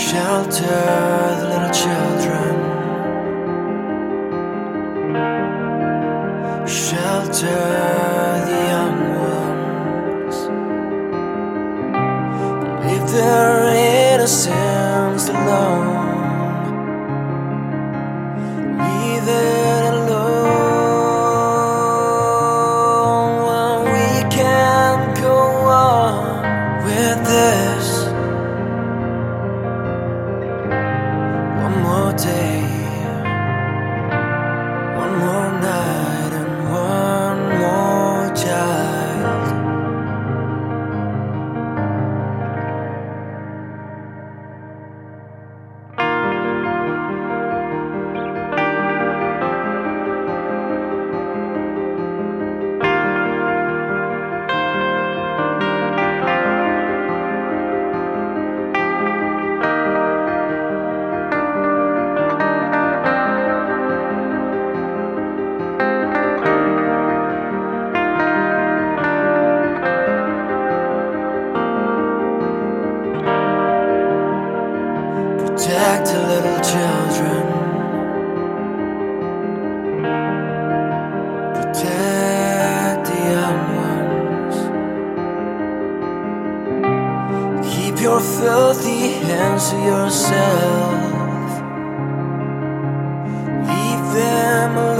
Shelter the little children. Shelter the young ones. Leave their innocence alone. Leave it alone. Well, we can't go on with this. One more day, one more night, and one more child. Protect the little children. Protect the young ones. Keep your filthy hands to yourself. Leave them alone.